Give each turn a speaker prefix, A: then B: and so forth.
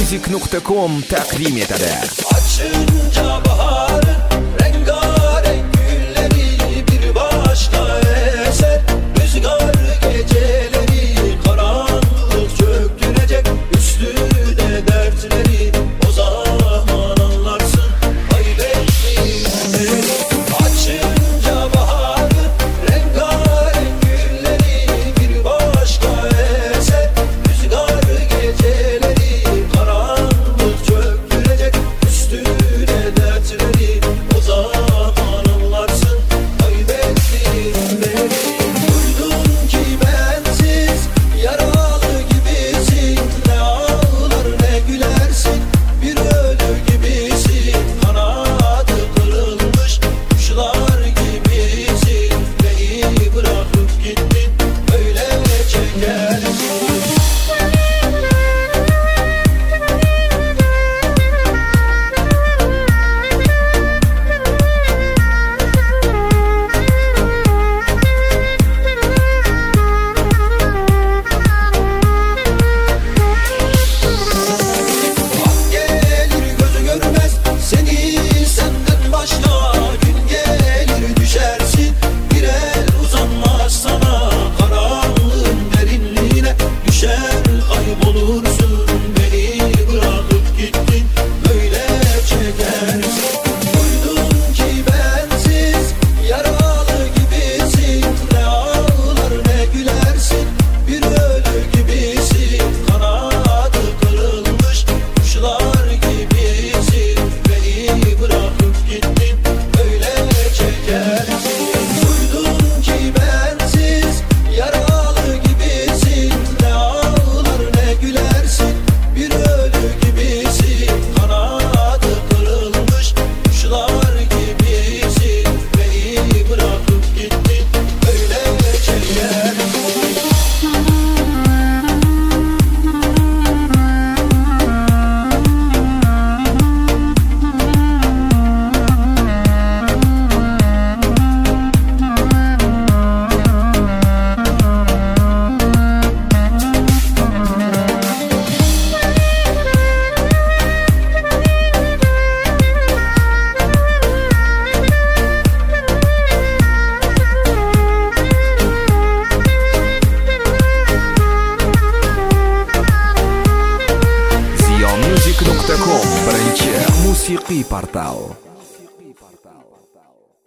A: Music.com takdim etadi.
B: Açınca baharın rengarenk gülleri bir başka eser. Rüzgar geceleri karanlık çöktürecek, üstüne dertleri o zaman anlarsın kaybettiğini. Açınca baharın rengarenk gülleri bir başka eser. Rüzgar geceleri karanlık çöktürecek, üstüne dertleri o zaman anlarsın kaybettiğini. Duydum ki bensiz yaralı gibisin, ne ağlar ne gülersin, bir ölü gibisin, kanadı kırılmış kuşlar gibisin. Beni bırakıp gittin, böyle çekersin. Gelir gözü görmez seni senden başka, gün gelir düşersin, bir el uzanmaz sana. Karanlığın derinliğine düşer kaybolursun, beni bırakıp gittin, böyle çekersin. Duydum ki bensiz yaralı gibisin, ne ağlar ne gülersin, bir ölü gibisin, kanadı kırılmış kuşlar gibisin. Beni bırakıp gittin, böyle çekersin. Duydum ki bensiz yaralı gibisin, ne ağlar ne gülersin, bir ölü gibisin, kanadı kırılmış kuşlar gibisin. Beni bırakıp gittin, böyle çekersin.
A: Ziomusic.com birinchi musiqiy portal.